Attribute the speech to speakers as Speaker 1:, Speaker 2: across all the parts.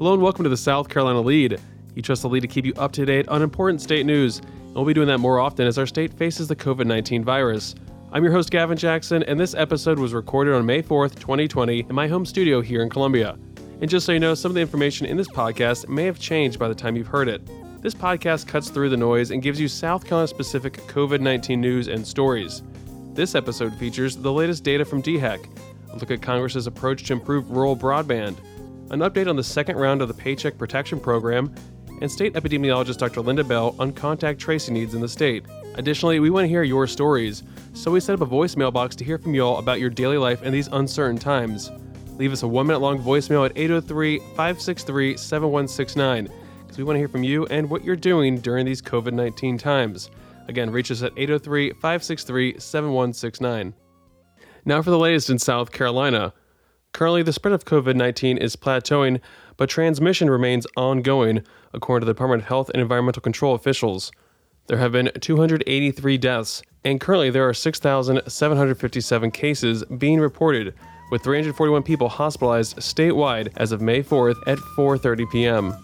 Speaker 1: Hello and welcome to the South Carolina Lead. You trust the Lead to keep you up to date on important state news, and we'll be doing that more often as our state faces the COVID-19 virus. I'm your host, Gavin Jackson, and this episode was recorded on May 4th, 2020 in my home studio here in Columbia. And just so you know, some of the information in this podcast may have changed by the time you've heard it. This podcast cuts through the noise and gives you South Carolina-specific COVID-19 news and stories. This episode features the latest data from DHEC, a look at Congress's approach to improve rural broadband, an update on the second round of the Paycheck Protection Program, and state epidemiologist Dr. Linda Bell on contact tracing needs in the state. Additionally, we want to hear your stories, so we set up a voicemail box to hear from you all about your daily life in these uncertain times. Leave us a 1-minute-long voicemail at 803-563-7169, because we want to hear from you and what you're doing during these COVID-19 times. Again, reach us at 803-563-7169. Now for the latest in South Carolina. Currently, the spread of COVID-19 is plateauing, but transmission remains ongoing, according to the Department of Health and Environmental Control officials. There have been 283 deaths, and currently there are 6,757 cases being reported, with 341 people hospitalized statewide as of May 4th at 4:30 p.m.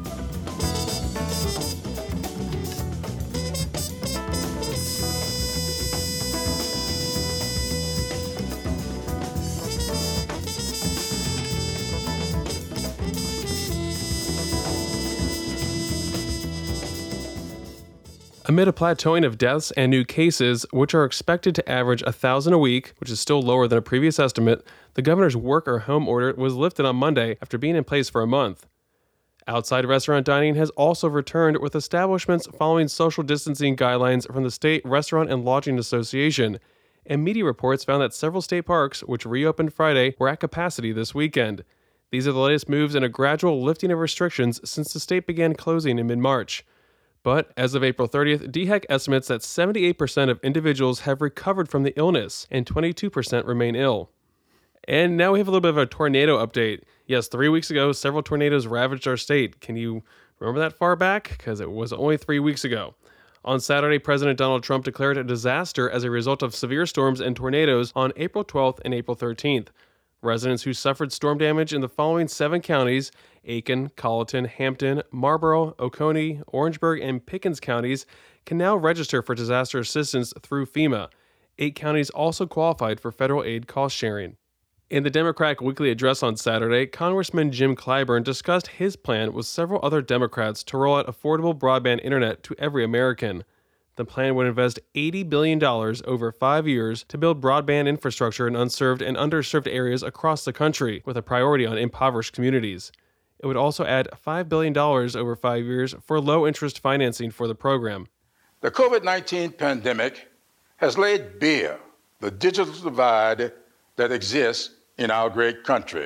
Speaker 1: Amid a plateauing of deaths and new cases, which are expected to average 1,000 a week, which is still lower than a previous estimate, the governor's work or home order was lifted on Monday after being in place for a month. Outside restaurant dining has also returned, with establishments following social distancing guidelines from the State Restaurant and Lodging Association, and media reports found that several state parks, which reopened Friday, were at capacity this weekend. These are the latest moves in a gradual lifting of restrictions since the state began closing in mid-March. But as of April 30th, DHEC estimates that 78% of individuals have recovered from the illness and 22% remain ill. And now we have a little bit of a tornado update. Yes, 3 weeks ago, several tornadoes ravaged our state. Can you remember that far back? Because it was only 3 weeks ago. On Saturday, President Donald Trump declared a disaster as a result of severe storms and tornadoes on April 12th and April 13th. Residents who suffered storm damage in the following 7 counties, Aiken, Colleton, Hampton, Marlboro, Oconee, Orangeburg, and Pickens counties, can now register for disaster assistance through FEMA. 8 counties also qualified for federal aid cost sharing. In the Democratic Weekly Address on Saturday, Congressman Jim Clyburn discussed his plan with several other Democrats to roll out affordable broadband internet to every American. The plan would invest $80 billion over 5 years to build broadband infrastructure in unserved and underserved areas across the country, with a priority on impoverished communities. It would also add $5 billion over 5 years for low-interest financing for the program.
Speaker 2: The COVID-19 pandemic has laid bare the digital divide that exists in our great country.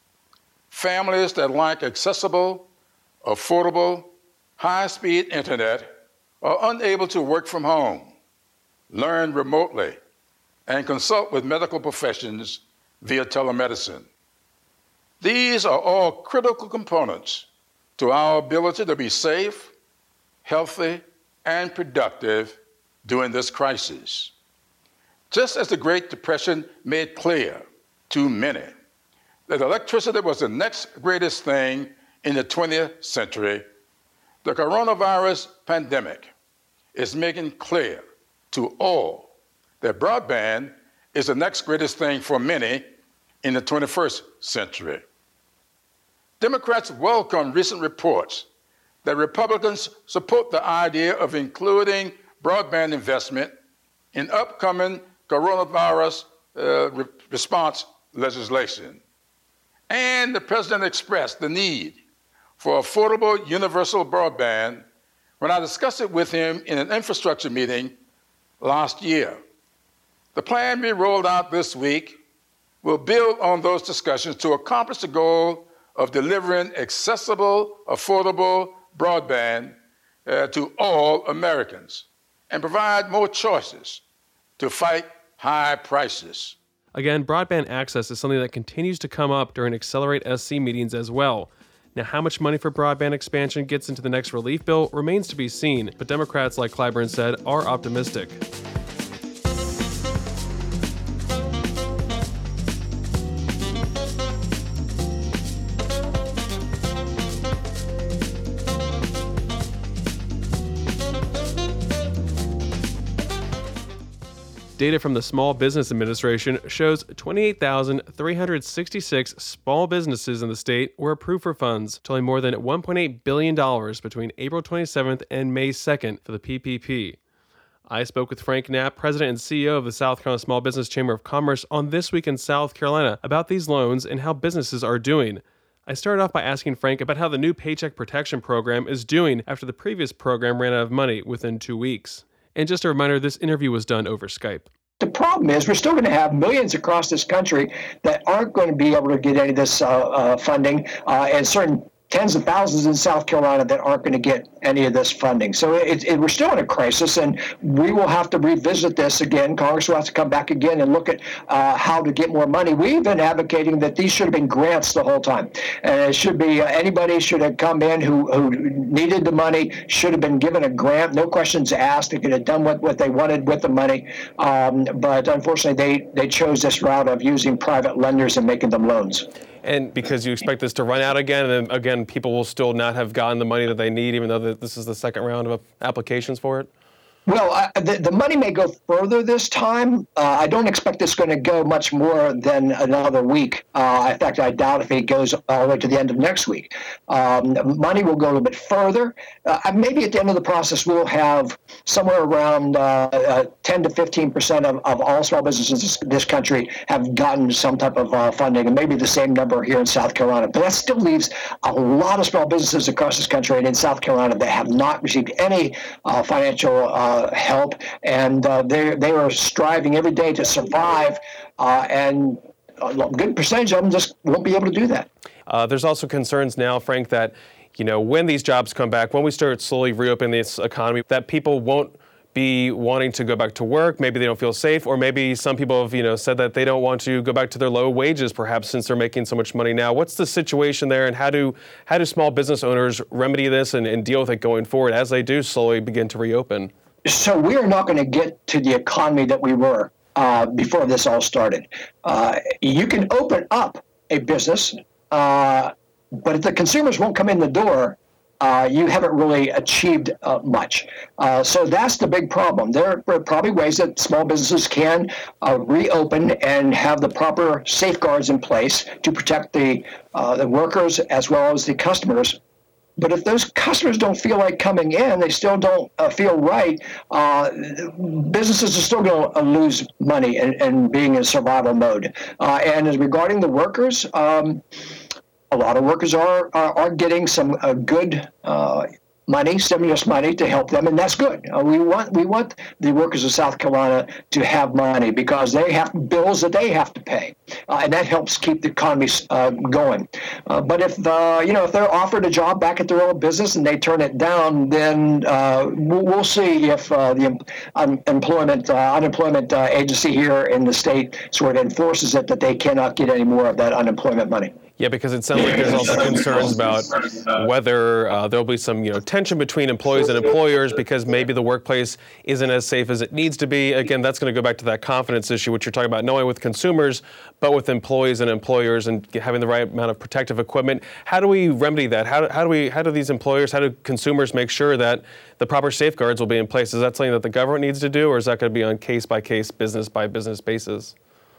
Speaker 2: Families that lack accessible, affordable, high-speed internet are unable to work from home, learn remotely, and consult with medical professions via telemedicine. These are all critical components to our ability to be safe, healthy, and productive during this crisis. Just as the Great Depression made clear to many that electricity was the next greatest thing in the 20th century, the coronavirus pandemic is making clear to all that broadband is the next greatest thing for many in the 21st century. Democrats welcome recent reports that Republicans support the idea of including broadband investment in upcoming coronavirus response legislation. And the president expressed the need for affordable universal broadband when I discussed it with him in an infrastructure meeting last year. The plan we rolled out this week will build on those discussions to accomplish the goal of delivering accessible, affordable broadband to all Americans and provide more choices to fight high prices.
Speaker 1: Again, broadband access is something that continues to come up during Accelerate SC meetings as well. Now, how much money for broadband expansion gets into the next relief bill remains to be seen, but Democrats, like Clyburn said, are optimistic. Data from the Small Business Administration shows 28,366 small businesses in the state were approved for funds, totaling more than $1.8 billion between April 27th and May 2nd for the PPP. I spoke with Frank Knapp, President and CEO of the South Carolina Small Business Chamber of Commerce, on This Week in South Carolina about these loans and how businesses are doing. I started off by asking Frank about how the new Paycheck Protection Program is doing after the previous program ran out of money within 2 weeks. And just a reminder, this interview was done over Skype.
Speaker 3: The problem is we're still going to have millions across this country that aren't going to be able to get any of this funding, and certain tens of thousands in South Carolina that aren't going to get any of this funding. So we're still in a crisis, and we will have to revisit this again. Congress will have to come back again and look at how to get more money. We've been advocating that these should have been grants the whole time. And it should be anybody should have come in who needed the money, should have been given a grant, no questions asked. They could have done what they wanted with the money. But unfortunately, they chose this route of using private lenders and making them loans.
Speaker 1: And because you expect this to run out again, and then again, people will still not have gotten the money that they need, even though this is the second round of applications for it?
Speaker 3: Well, the money may go further this time. I don't expect it's going to go much more than another week. In fact, I doubt if it goes all the way to the end of next week. Money will go a little bit further. Maybe at the end of the process, we'll have somewhere around 10 to 15% of all small businesses in this country have gotten some type of funding, and maybe the same number here in South Carolina. But that still leaves a lot of small businesses across this country and in South Carolina that have not received any financial help, and they are striving every day to survive, and a good percentage of them just won't be able to do that.
Speaker 1: There's also concerns now, Frank, that when these jobs come back, when we start slowly reopening this economy, that people won't be wanting to go back to work. Maybe they don't feel safe, or maybe some people have said that they don't want to go back to their low wages, perhaps, since they're making so much money now. What's the situation there, and how do small business owners remedy this and deal with it going forward as they do slowly begin to reopen? So
Speaker 3: we are not going to get to the economy that we were before this all started. You can open up a business, but if the consumers won't come in the door, you haven't really achieved much. So that's the big problem. There are probably ways that small businesses can reopen and have the proper safeguards in place to protect the workers as well as the customers. But if those customers don't feel like coming in, they still don't feel right, businesses are still going to lose money and being in survival mode. And as regarding the workers, a lot of workers are getting some good money, stimulus money to help them, and that's good. We want the workers of South Carolina to have money because they have bills that they have to pay, and that helps keep the economy going. But if they're offered a job back at their old business and they turn it down, then we'll see if the unemployment agency here in the state sort of enforces it that they cannot get any more of that unemployment money.
Speaker 1: Yeah, because it sounds like there's also concerns about whether there'll be some, tension between employees and employers because maybe the workplace isn't as safe as it needs to be. Again, that's going to go back to that confidence issue, which you're talking about, not only with consumers, but with employees and employers and having the right amount of protective equipment. How do we remedy that? How do these employers, how do consumers make sure that the proper safeguards will be in place? Is that something that the government needs to do, or is that going to be on case-by-case, business-by-business basis?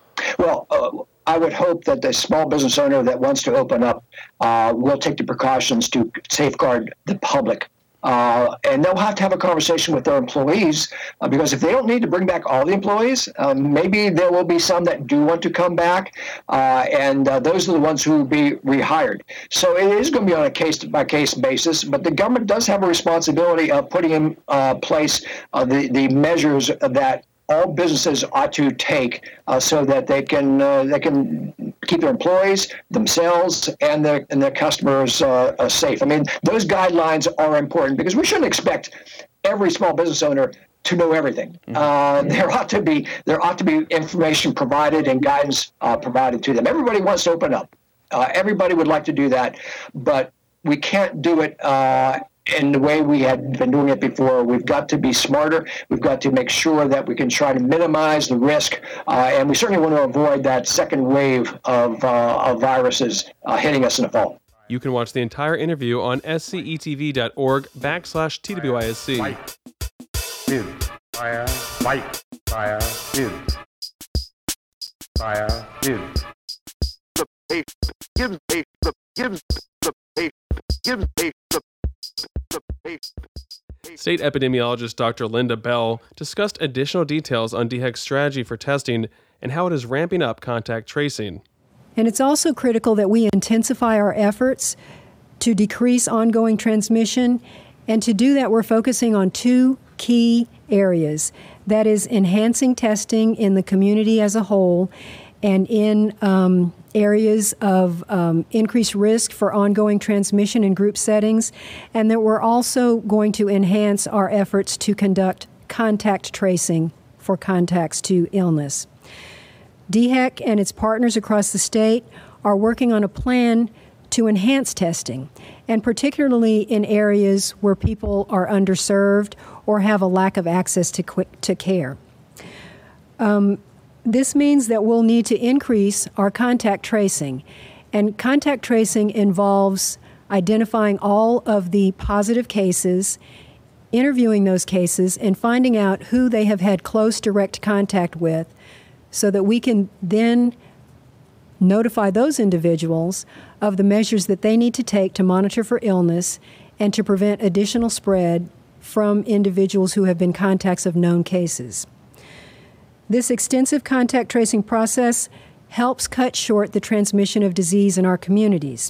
Speaker 3: Well, I would hope that the small business owner that wants to open up will take the precautions to safeguard the public. And they'll have to have a conversation with their employees because if they don't need to bring back all the employees, maybe there will be some that do want to come back, and those are the ones who will be rehired. So it is going to be on a case-by-case basis, but the government does have a responsibility of putting in place the measures that all businesses ought to take so that they can keep their employees, themselves, and their customers safe. I mean, those guidelines are important because we shouldn't expect every small business owner to know everything. There ought to be information provided and guidance provided to them. Everybody wants to open up. Everybody would like to do that, but we can't do it in the way we had been doing it before. We've got to be smarter. We've got to make sure that we can try to minimize the risk, and we certainly want to avoid that second wave of viruses hitting us in the fall.
Speaker 1: You can watch the entire interview on scetv.org/TWISC.
Speaker 4: Fight. Fire is. Fire is. The patient gives the patient.
Speaker 1: State epidemiologist Dr. Linda Bell discussed additional details on DHEC's strategy for testing and how it is ramping up contact tracing.
Speaker 5: And it's also critical that we intensify our efforts to decrease ongoing transmission. And to do that, we're focusing on two key areas. That is enhancing testing in the community as a whole and in areas of increased risk for ongoing transmission in group settings. And that we're also going to enhance our efforts to conduct contact tracing for contacts to illness. DHEC and its partners across the state are working on a plan to enhance testing, and particularly in areas where people are underserved or have a lack of access to care. This means that we'll need to increase our contact tracing, and contact tracing involves identifying all of the positive cases, interviewing those cases, and finding out who they have had close direct contact with, so that we can then notify those individuals of the measures that they need to take to monitor for illness and to prevent additional spread from individuals who have been contacts of known cases. This extensive contact tracing process helps cut short the transmission of disease in our communities.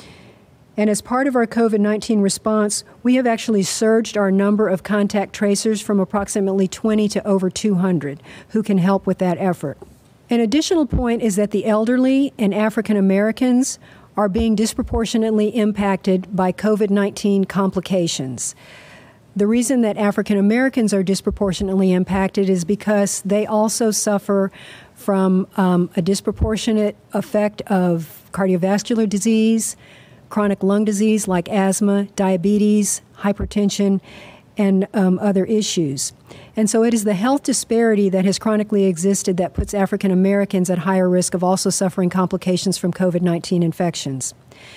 Speaker 5: And as part of our COVID-19 response, we have actually surged our number of contact tracers from approximately 20 to over 200 who can help with that effort. An additional point is that the elderly and African Americans are being disproportionately impacted by COVID-19 complications. The reason that African Americans are disproportionately impacted is because they also suffer from a disproportionate effect of cardiovascular disease, chronic lung disease like asthma, diabetes, hypertension, and other issues. And so it is the health disparity that has chronically existed that puts African Americans at higher risk of also suffering complications from COVID-19 infections.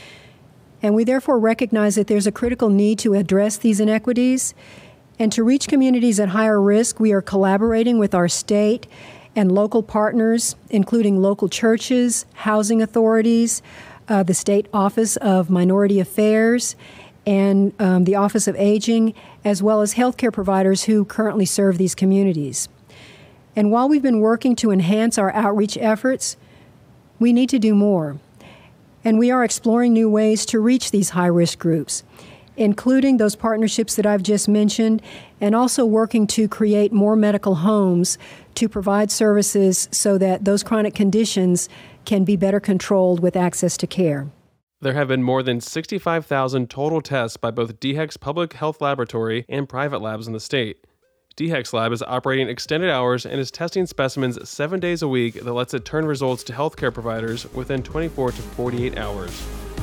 Speaker 5: And we therefore recognize that there's a critical need to address these inequities. And to reach communities at higher risk, we are collaborating with our state and local partners, including local churches, housing authorities, the State Office of Minority Affairs, and the Office of Aging, as well as healthcare providers who currently serve these communities. And while we've been working to enhance our outreach efforts, we need to do more. And we are exploring new ways to reach these high-risk groups, including those partnerships that I've just mentioned, and also working to create more medical homes to provide services so that those chronic conditions can be better controlled with access to care.
Speaker 1: There have been more than 65,000 total tests by both DHEC's public health laboratory and private labs in the state. DHEC's lab is operating extended hours and is testing specimens 7 days a week that lets it turn results to healthcare providers within 24 to 48 hours.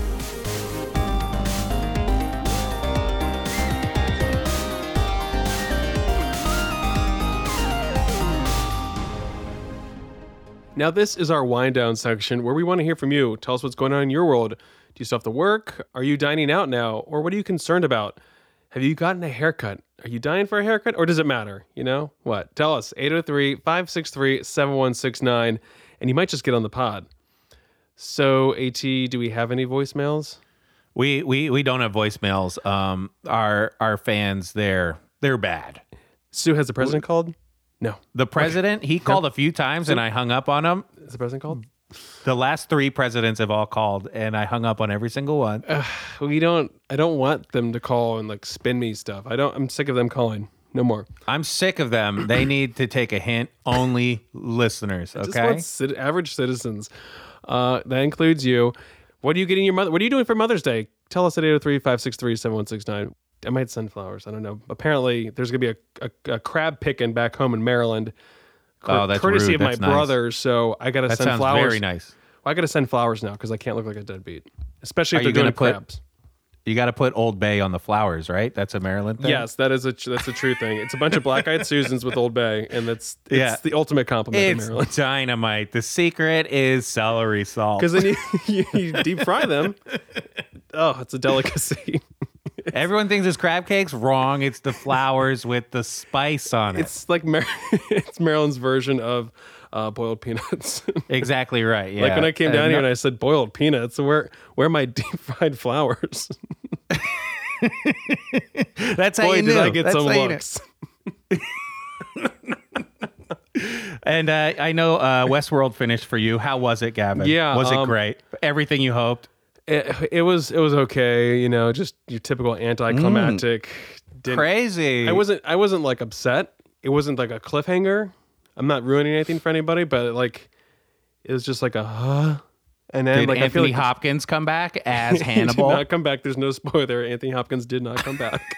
Speaker 1: Now this is our wind down section where we want to hear from you. Tell us what's going on in your world. Do you still have to work? Are you dining out now? Or what are you concerned about? Have you gotten a haircut? Are you dying for a haircut or does it matter? You know what? Tell us, 803-563-7169, and you might just get on the pod. So, AT, do we have any voicemails?
Speaker 6: We don't have voicemails. Our fans, they're bad.
Speaker 1: Stu, has the president called? No.
Speaker 6: The president, he called a few times and I hung up on him.
Speaker 1: Is the president called?
Speaker 6: The last 3 presidents have all called and I hung up on every single one.
Speaker 1: I don't want them to call and like spin me stuff. I'm sick of them calling. No more.
Speaker 6: I'm sick of them. They need to take a hint. Only listeners, okay?
Speaker 1: Just want average citizens. That includes you. What are you getting your mother? What are you doing for Mother's Day? Tell us at 803-563-7169. I might send flowers. I don't know. Apparently, there's going to be a crab picking back home in Maryland.
Speaker 6: That's
Speaker 1: courtesy
Speaker 6: rude.
Speaker 1: of
Speaker 6: That's
Speaker 1: my brother. So I got to send flowers.
Speaker 6: That sounds very nice.
Speaker 1: Well, I got to send flowers now because I can't look like a deadbeat, especially if
Speaker 6: Are
Speaker 1: they're
Speaker 6: you
Speaker 1: doing
Speaker 6: gonna
Speaker 1: crabs.
Speaker 6: You got to put Old Bay on the flowers, right? That's a Maryland thing?
Speaker 1: Yes, that's a true thing. It's a bunch of black-eyed Susans with Old Bay, and it's the ultimate compliment in Maryland.
Speaker 6: It's dynamite. The secret is celery salt.
Speaker 1: Because then you deep fry them. Oh, it's a delicacy.
Speaker 6: Everyone thinks it's crab cakes. Wrong. It's the flowers with the spice on it.
Speaker 1: It's like it's Maryland's version of boiled peanuts.
Speaker 6: Exactly right. Yeah.
Speaker 1: Like when I came down here and I said boiled peanuts, where are my deep fried flowers?
Speaker 6: That's how
Speaker 1: Boy,
Speaker 6: you knew.
Speaker 1: did I get
Speaker 6: That's
Speaker 1: some
Speaker 6: how you
Speaker 1: looks.
Speaker 6: And I know Westworld finished for you. How was it, Gavin?
Speaker 1: Yeah,
Speaker 6: Was it great? Everything you hoped?
Speaker 1: It was okay, you know, just your typical anticlimactic.
Speaker 6: Crazy.
Speaker 1: I wasn't like upset. It wasn't like a cliffhanger. I'm not ruining anything for anybody, but like it was just like a and then
Speaker 6: Did
Speaker 1: like
Speaker 6: Anthony
Speaker 1: I feel like
Speaker 6: Hopkins come back as
Speaker 1: he
Speaker 6: Hannibal?
Speaker 1: did not come back. There's no spoiler. Anthony Hopkins did not come back.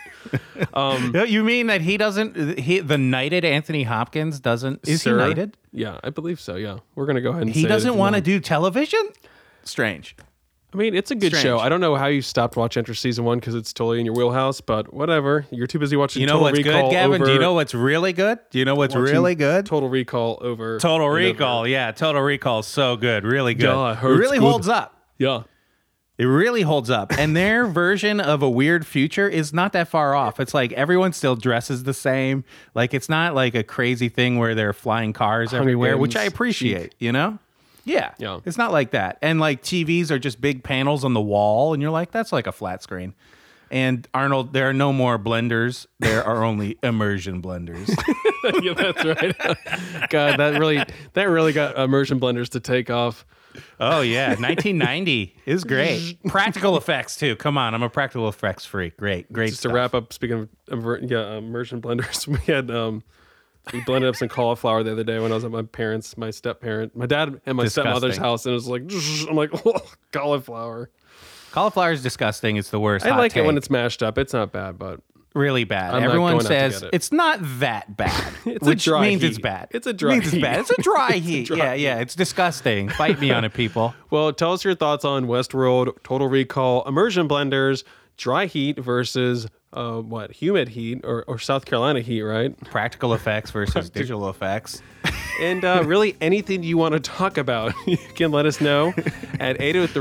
Speaker 6: You mean that he doesn't? The knighted Anthony Hopkins doesn't? Is
Speaker 1: Sir?
Speaker 6: he knighted?
Speaker 1: Yeah, I believe so. Yeah, we're gonna go ahead and
Speaker 6: He
Speaker 1: say
Speaker 6: doesn't want to do television? Strange.
Speaker 1: I mean, it's a good
Speaker 6: Strange.
Speaker 1: show. I don't know how you stopped watching after season 1 because it's totally in your wheelhouse, but whatever. You're too busy watching
Speaker 6: You know
Speaker 1: Total
Speaker 6: what's
Speaker 1: Recall
Speaker 6: good, Gavin?
Speaker 1: over
Speaker 6: Do you know what's really good? Do you know what's
Speaker 1: watching
Speaker 6: really good?
Speaker 1: Total Recall over
Speaker 6: Total
Speaker 1: and
Speaker 6: Recall.
Speaker 1: over.
Speaker 6: Yeah, Total Recall is so good. Really good.
Speaker 1: Yeah, I
Speaker 6: it
Speaker 1: heard
Speaker 6: really
Speaker 1: it's good.
Speaker 6: holds up.
Speaker 1: Yeah.
Speaker 6: It really holds up. And their version of a weird future is not that far off. It's like everyone still dresses the same. Like it's not like a crazy thing where there are flying cars
Speaker 1: Hunger
Speaker 6: everywhere, which I
Speaker 1: Games
Speaker 6: appreciate, you know? Yeah.
Speaker 1: Yeah.
Speaker 6: It's not like that. And like TVs are just big panels on the wall and you're like, that's like a flat screen. And Arnold, there are no more blenders. There are only immersion blenders.
Speaker 1: Yeah, that's right. God, that really got immersion blenders to take off.
Speaker 6: Oh yeah, 1990 is great. Practical effects too. Come on, I'm a practical effects freak. Great
Speaker 1: Just
Speaker 6: stuff.
Speaker 1: to wrap up, speaking of immersion blenders, we had we blended up some cauliflower the other day when I was at my step-parent, my dad and my stepmother's house, and it was like, I'm like, oh, cauliflower.
Speaker 6: Cauliflower is disgusting. It's the worst.
Speaker 1: I
Speaker 6: Hot
Speaker 1: like it when
Speaker 6: take.
Speaker 1: it's mashed up. It's not bad, but
Speaker 6: really bad.
Speaker 1: I'm not
Speaker 6: Everyone
Speaker 1: going out to
Speaker 6: says
Speaker 1: get it.
Speaker 6: it's not that bad,
Speaker 1: It's a
Speaker 6: which
Speaker 1: dry
Speaker 6: means
Speaker 1: heat.
Speaker 6: it's bad.
Speaker 1: It's a dry
Speaker 6: means it's
Speaker 1: heat.
Speaker 6: bad. It's a dry heat.
Speaker 1: dry
Speaker 6: Yeah. It's disgusting. Fight me on it, people.
Speaker 1: Well, tell us your thoughts on Westworld, Total Recall, immersion blenders, dry heat versus humid heat or South Carolina heat, right?
Speaker 6: Practical effects versus digital effects.
Speaker 1: And really anything you want to talk about, you can let us know at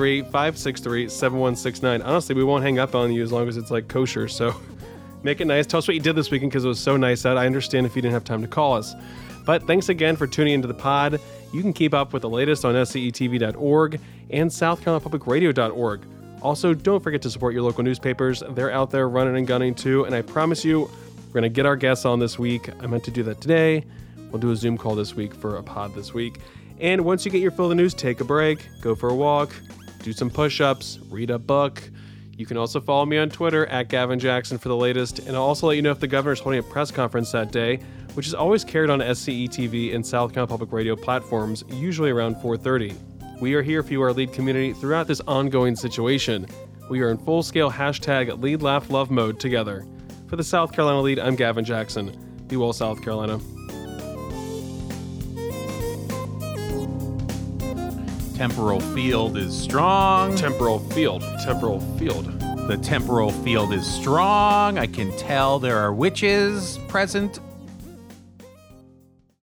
Speaker 1: 803-563-7169. Honestly, we won't hang up on you as long as it's like kosher. So make it nice. Tell us what you did this weekend because it was so nice out. I understand if you didn't have time to call us. But thanks again for tuning into the pod. You can keep up with the latest on scetv.org and southcarolinapublicradio.org. Also, don't forget to support your local newspapers. They're out there running and gunning too. And I promise you, we're going to get our guests on this week. I meant to do that today. We'll do a Zoom call this week for a pod this week. And once you get your fill of the news, take a break, go for a walk, do some push-ups, read a book. You can also follow me on Twitter at Gavin Jackson for the latest. And I'll also let you know if the governor's holding a press conference that day, which is always carried on SCETV and South Carolina Public Radio platforms, usually around 4:30. We are here for you, our lead community, throughout this ongoing situation. We are in full-scale hashtag Lead, Laugh, Love mode together. For the South Carolina Lead, I'm Gavin Jackson. Be well, South Carolina.
Speaker 6: Temporal field is strong.
Speaker 1: Temporal field.
Speaker 6: The temporal field is strong. I can tell there are witches present